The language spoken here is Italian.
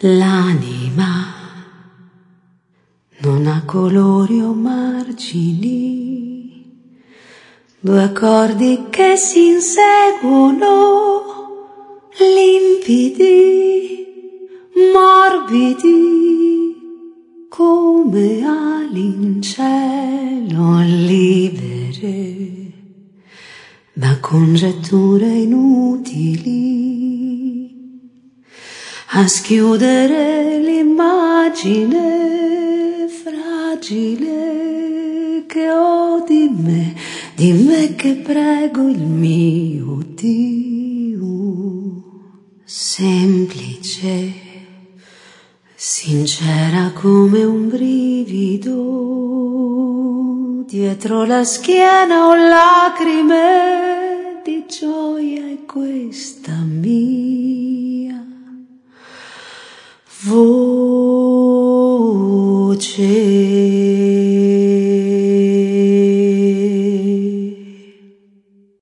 L'anima non ha colori o margini, due accordi che si inseguono, limpidi, morbidi, come ali in cielo, libere da congetture inutili, a schiudere l'immagine fragile che ho di me che prego il mio Dio, semplice, sincera come un brivido, dietro la schiena ho lacrime di gioia e questa mia voce.